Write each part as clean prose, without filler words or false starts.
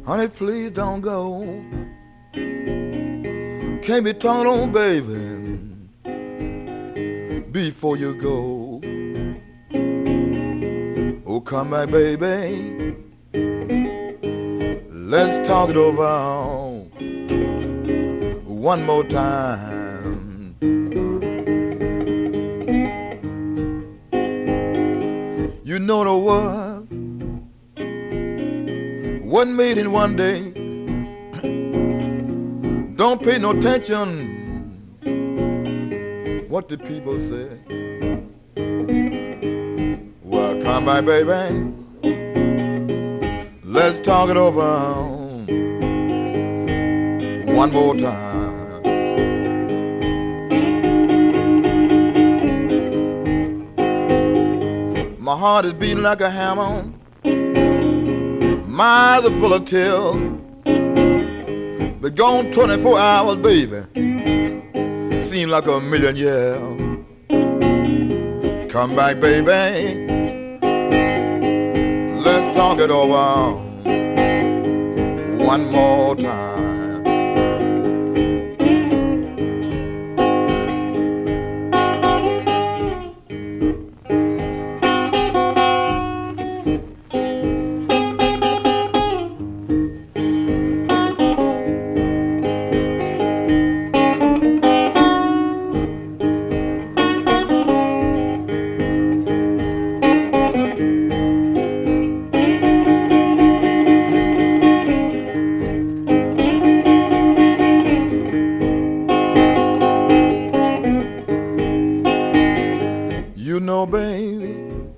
Honey, please don't go. Can't be talking on, baby, before you go. Oh, come back, baby. Let's talk it over one more time. You know the world wasn't made in one day. Don't pay no attention what the people say. Well, come back, baby. Let's talk it over one more time. My heart is beating like a hammer. My eyes are full of tears. Been gone 24 hours, baby. Seem like a million years. Come back, baby. Let's talk it over one more time. You know, baby,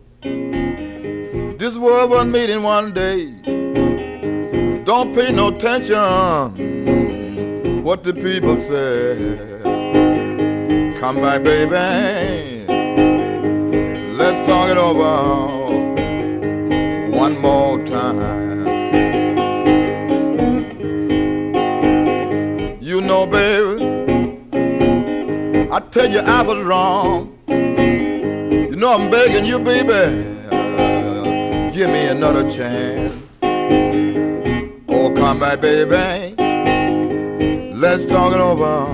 this world wasn't made in one day. Don't pay no attention what the people say. Come back, baby. Let's talk it over one more time. You know, baby, I tell you I was wrong. You know I'm begging you, baby, give me another chance. Oh, come back, baby. Let's talk it over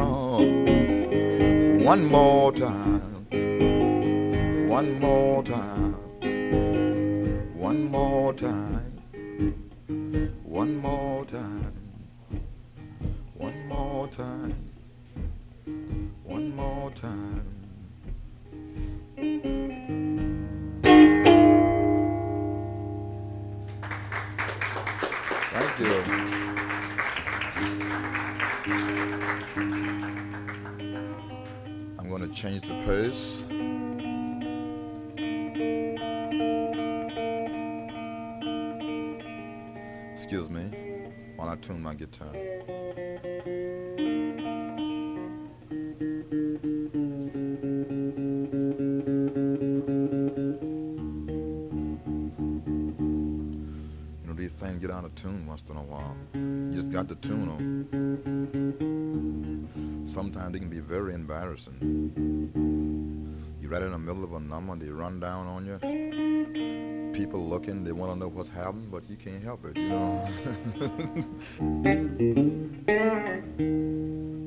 one more time. One more time. One more time. One more time. One more time. One more time. Thank you. I'm going to change the pace. Excuse me while I tune my guitar. These things get out of tune once in a while. You just got the tune on. Sometimes they can be very embarrassing. You're right in the middle of a number, they run down on you. People looking, they want to know what's happening, but you can't help it, you know.